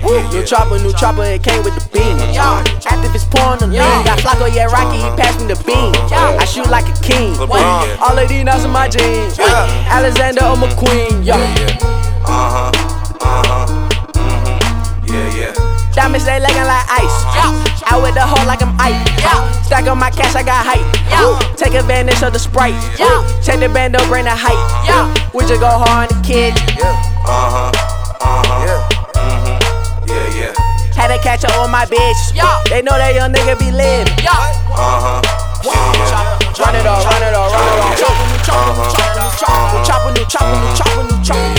New chopper, it came with the beam. Active is pouring the lean. Got Flacco, yeah, Rocky, he passed me the beam. I shoot like a king. All of these nuts in my jeans. Alexander, I'm a queen. Diamonds, they leggin' like ice. Out with the hoe like I'm ice. Stack on my cash, I got height. Take advantage of the Sprite. Check the bando, bring the height. We just go hard on the kid. Had to catch up on my bitch. They know that young nigga be lit. Run it all, run it all, run it all. Chopper, new chopper, new chopper, new chopper, new chopper, new chopper.